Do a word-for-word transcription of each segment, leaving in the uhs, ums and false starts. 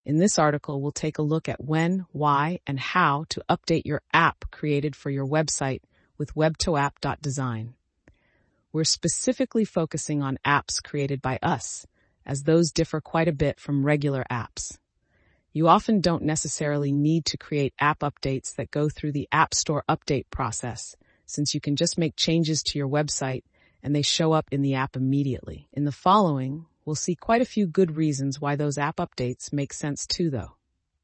In this article, we'll take a look at when, why, and how to update your app created for your website with web to app dot design. We're specifically focusing on apps created by us, as those differ quite a bit from regular apps. You often don't necessarily need to create app updates that go through the App Store update process, since you can just make changes to your website and they show up in the app immediately. In the following, we'll see quite a few good reasons why those app updates make sense too, though.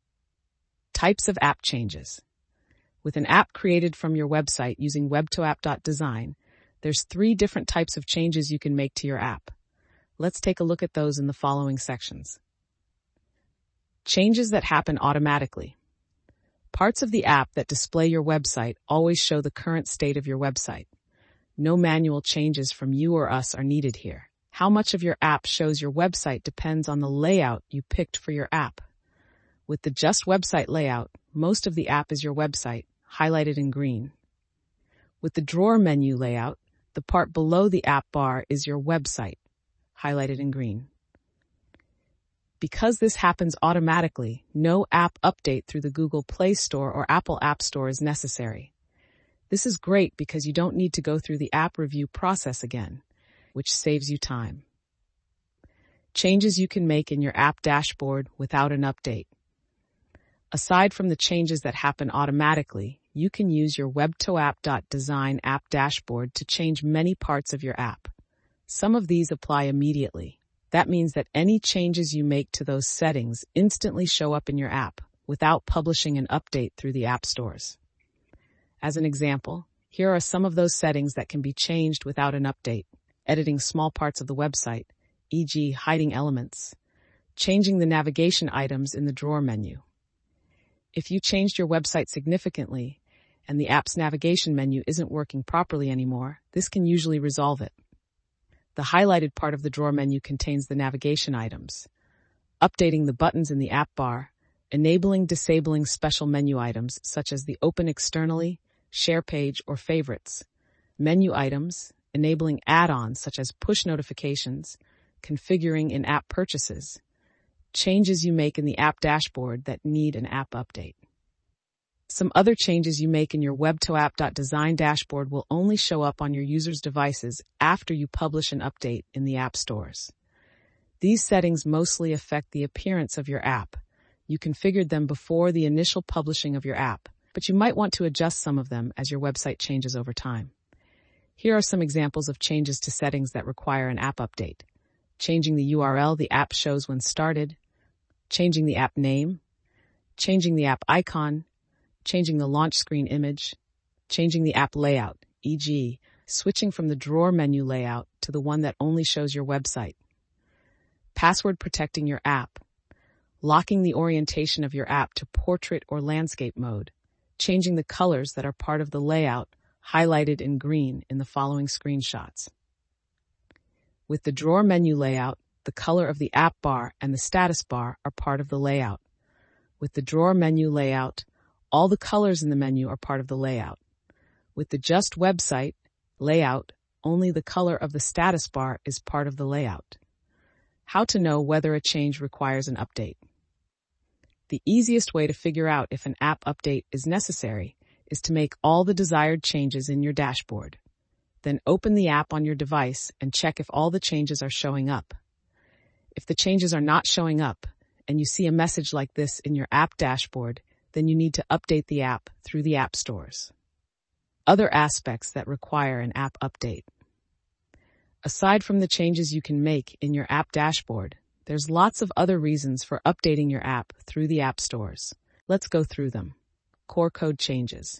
Types of app changes. With an app created from your website using web to app dot design, there's three different types of changes you can make to your app. Let's take a look at those in the following sections. Changes that happen automatically. Parts of the app that display your website always show the current state of your website. No manual changes from you or us are needed here. How much of your app shows your website depends on the layout you picked for your app. With the Just Website layout, most of the app is your website, highlighted in green. With the Drawer menu layout, the part below the app bar is your website, highlighted in green. Because this happens automatically, no app update through the Google Play Store or Apple App Store is necessary. This is great because you don't need to go through the app review process again, which saves you time. Changes you can make in your app dashboard without an update. Aside from the changes that happen automatically, you can use your web to app dot design app dashboard to change many parts of your app. Some of these apply immediately. That means that any changes you make to those settings instantly show up in your app without publishing an update through the app stores. As an example, here are some of those settings that can be changed without an update. Editing small parts of the website, for example hiding elements, changing the navigation items in the drawer menu. If you changed your website significantly and the app's navigation menu isn't working properly anymore, this can usually resolve it. The highlighted part of the drawer menu contains the navigation items. Updating the buttons in the app bar, enabling disabling special menu items such as the Open Externally, Share Page, or Favorites. Menu items, enabling add-ons such as push notifications, configuring in-app purchases. Changes you make in the app dashboard that need an app update. Some other changes you make in your web to app dot design dashboard will only show up on your users' devices after you publish an update in the app stores. These settings mostly affect the appearance of your app. You configured them before the initial publishing of your app, but you might want to adjust some of them as your website changes over time. Here are some examples of changes to settings that require an app update. Changing the U R L the app shows when started, changing the app name, changing the app icon, changing the launch screen image, changing the app layout, for example, switching from the drawer menu layout to the one that only shows your website. Password protecting your app, locking the orientation of your app to portrait or landscape mode, changing the colors that are part of the layout, highlighted in green in the following screenshots. With the drawer menu layout, the color of the app bar and the status bar are part of the layout. With the drawer menu layout, all the colors in the menu are part of the layout. With the Just Website layout, only the color of the status bar is part of the layout. How to know whether a change requires an update. The easiest way to figure out if an app update is necessary is to make all the desired changes in your dashboard. Then open the app on your device and check if all the changes are showing up. If the changes are not showing up, and you see a message like this in your app dashboard, then you need to update the app through the app stores. Other aspects that require an app update. Aside from the changes you can make in your app dashboard, there's lots of other reasons for updating your app through the app stores. Let's go through them. Core code changes.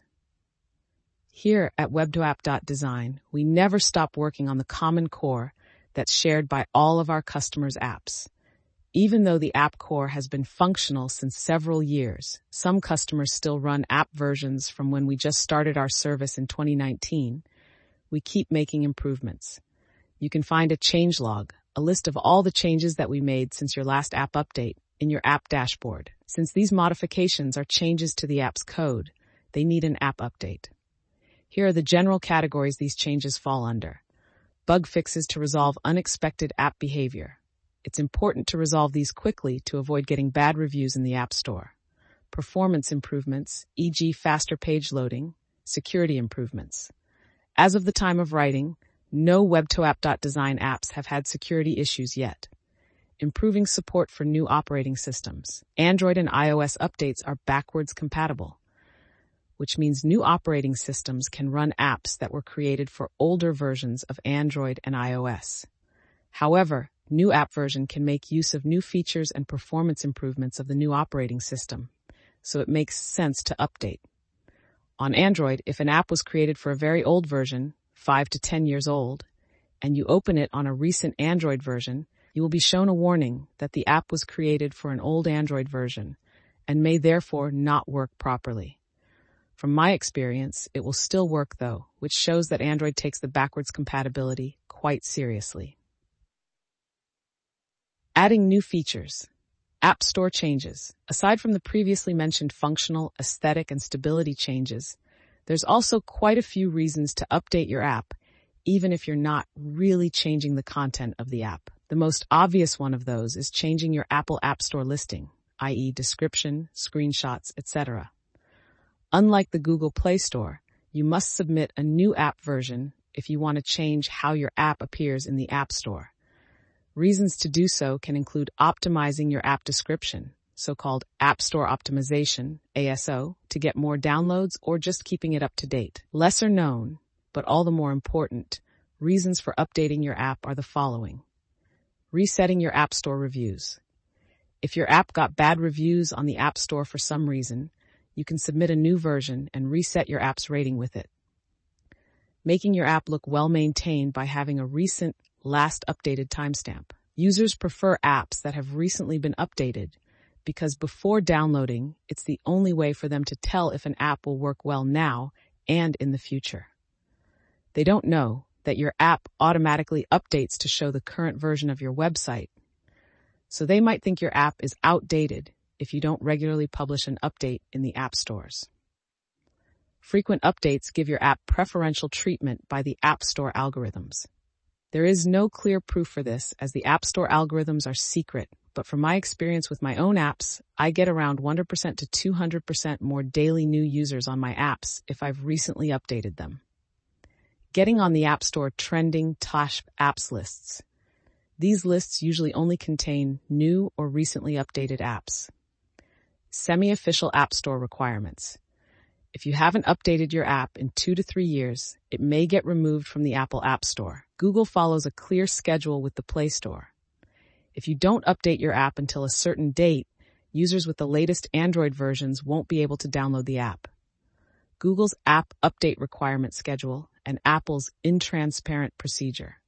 Here at web to app dot design, we never stop working on the common core that's shared by all of our customers' apps. Even though the app core has been functional since several years, some customers still run app versions from when we just started our service in twenty nineteen. We keep making improvements. You can find a changelog, a list of all the changes that we made since your last app update, in your app dashboard. Since these modifications are changes to the app's code, they need an app update. Here are the general categories these changes fall under. Bug fixes to resolve unexpected app behavior. It's important to resolve these quickly to avoid getting bad reviews in the App Store. Performance improvements, for example faster page loading, security improvements. As of the time of writing, no web-to-app.design apps have had security issues yet. Improving support for new operating systems. Android and iOS updates are backwards compatible, which means new operating systems can run apps that were created for older versions of Android and iOS. However, new app version can make use of new features and performance improvements of the new operating system, so it makes sense to update. On Android, if an app was created for a very old version, five to ten years old, and you open it on a recent Android version, you will be shown a warning that the app was created for an old Android version and may therefore not work properly. From my experience, it will still work though, which shows that Android takes the backwards compatibility quite seriously. Adding new features. App Store changes. Aside from the previously mentioned functional, aesthetic, and stability changes, there's also quite a few reasons to update your app, even if you're not really changing the content of the app. The most obvious one of those is changing your Apple App Store listing, that is description, screenshots, et cetera. Unlike the Google Play Store, you must submit a new app version if you want to change how your app appears in the App Store. Reasons to do so can include optimizing your app description, so-called App Store Optimization, A S O, to get more downloads or just keeping it up to date. Lesser known, but all the more important, reasons for updating your app are the following. Resetting your App Store reviews. If your app got bad reviews on the App Store for some reason, you can submit a new version and reset your app's rating with it. Making your app look well-maintained by having a recent, last updated timestamp. Users prefer apps that have recently been updated because before downloading, it's the only way for them to tell if an app will work well now and in the future. They don't know that your app automatically updates to show the current version of your website, so they might think your app is outdated if you don't regularly publish an update in the app stores. Frequent updates give your app preferential treatment by the App Store algorithms. There is no clear proof for this, as the App Store algorithms are secret, but from my experience with my own apps, I get around one hundred percent to two hundred percent more daily new users on my apps if I've recently updated them. Getting on the App Store trending top apps lists. These lists usually only contain new or recently updated apps. Semi-official App Store requirements. If you haven't updated your app in two to three years, it may get removed from the Apple App Store. Google follows a clear schedule with the Play Store. If you don't update your app until a certain date, users with the latest Android versions won't be able to download the app. Google's app update requirement schedule and Apple's intransparent procedure.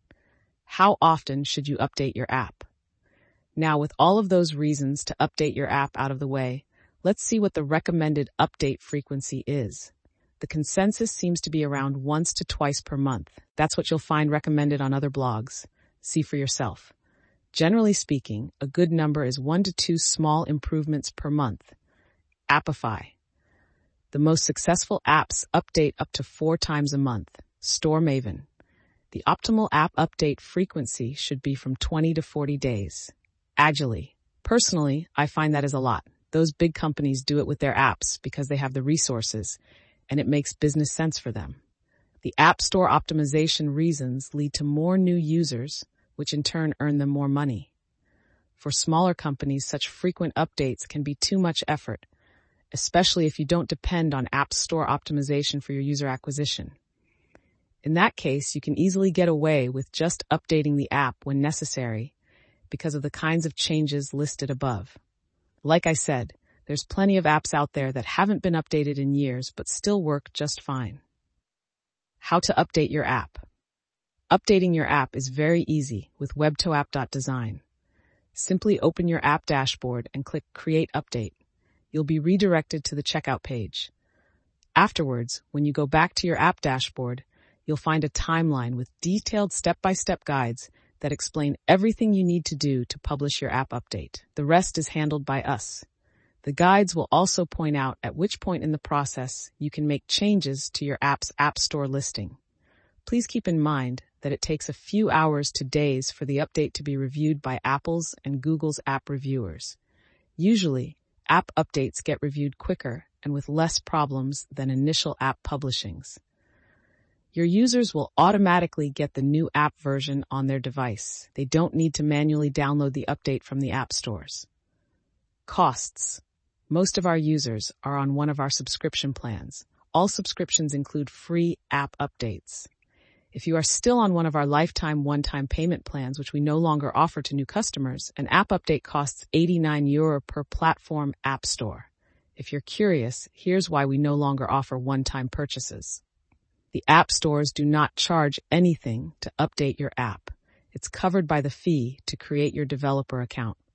How often should you update your app? Now, with all of those reasons to update your app out of the way, let's see what the recommended update frequency is. The consensus seems to be around once to twice per month. That's what you'll find recommended on other blogs. See for yourself. Generally speaking, a good number is one to two small improvements per month. Appify. The most successful apps update up to four times a month. StoreMaven. The optimal app update frequency should be from twenty to forty days. Agilely. Personally, I find that is a lot. Those big companies do it with their apps because they have the resources, and it makes business sense for them. The App Store optimization reasons lead to more new users, which in turn earn them more money. For smaller companies, such frequent updates can be too much effort, especially if you don't depend on App Store optimization for your user acquisition. In that case, you can easily get away with just updating the app when necessary because of the kinds of changes listed above. Like I said, there's plenty of apps out there that haven't been updated in years but still work just fine. How to update your app. Updating your app is very easy with web-to-app.design. Simply open your app dashboard and click Create Update. You'll be redirected to the checkout page. Afterwards, when you go back to your app dashboard, you'll find a timeline with detailed step-by-step guides that explain everything you need to do to publish your app update. The rest is handled by us. The guides will also point out at which point in the process you can make changes to your app's App Store listing. Please keep in mind that it takes a few hours to days for the update to be reviewed by Apple's and Google's app reviewers. Usually, app updates get reviewed quicker and with less problems than initial app publishings. Your users will automatically get the new app version on their device. They don't need to manually download the update from the app stores. Costs. Most of our users are on one of our subscription plans. All subscriptions include free app updates. If you are still on one of our lifetime one-time payment plans, which we no longer offer to new customers, an app update costs eighty-nine euro per platform app store. If you're curious, here's why we no longer offer one-time purchases. The app stores do not charge anything to update your app. It's covered by the fee to create your developer account.